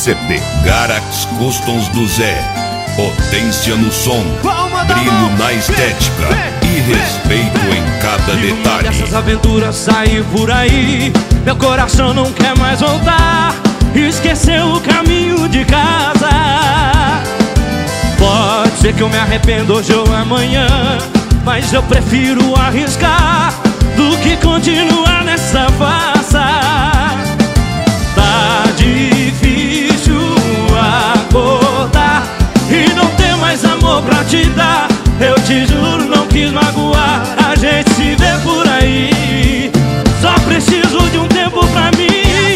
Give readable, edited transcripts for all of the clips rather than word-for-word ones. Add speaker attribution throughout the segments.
Speaker 1: CD. Garax Customs do Zé. Potência no som, brilho na estética e respeito em cada detalhe.
Speaker 2: Essas aventuras sair por aí, meu coração não quer mais voltar. Esqueceu o caminho de casa. Pode ser que eu me arrependa hoje ou amanhã, mas eu prefiro arriscar do que continuar nessa farsa. Tá difícil acordar e não ter mais amor pra te dar. Eu te juro, não quis magoar. A gente se vê por aí. Só preciso de um tempo pra mim.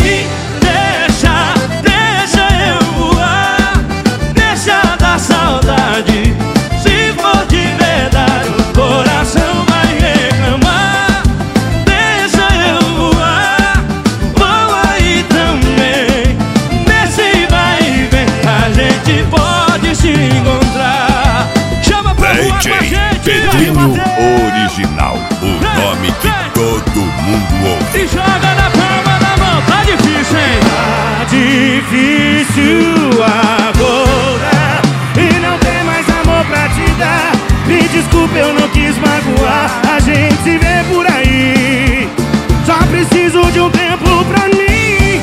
Speaker 2: Deixa eu voar. Deixa dar saudade. Se for de verdade, o coração vai reclamar. Deixa eu voar. Voa aí também. Nesse vai e vem, a gente pode se encontrar. Chama pra voar com a gente.
Speaker 1: Pedrinho Original, o nome que todo mundo ouve.
Speaker 2: E joga na palma da mão. Tá difícil, hein?
Speaker 3: Tá difícil agora e não tem mais amor pra te dar. Me desculpe, eu não quis magoar. A gente se vê por aí. Só preciso de um tempo pra mim.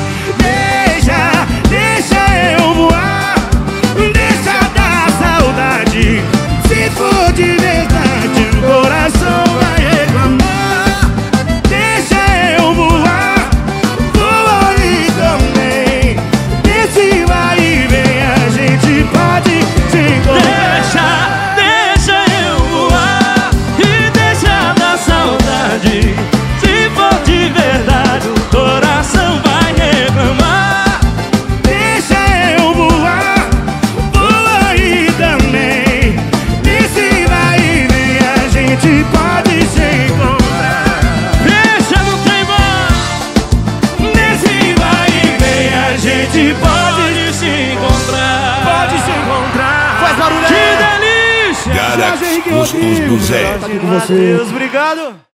Speaker 3: Deixa eu voar. Deixa dar saudade. Se for de verdade, o coração vai reclamar. Deixa eu voar. Voa aí também. Nesse vai e vem, a gente pode se encontrar.
Speaker 2: Deixa eu voar e deixa dar saudade. Se for de verdade, o coração vai reclamar.
Speaker 3: Deixa eu voar. Voa aí também. Nesse vai e vem, a gente pode se encontrar.
Speaker 2: Deixa no trem bom.
Speaker 3: Nesse vai e vem, a gente
Speaker 2: Pode se encontrar.
Speaker 3: pode se encontrar.
Speaker 4: Faz barulho
Speaker 2: Que
Speaker 4: aí.
Speaker 2: delícia!
Speaker 1: Garax Customs do Zé.
Speaker 4: Tá aqui com vocês.
Speaker 3: Obrigado.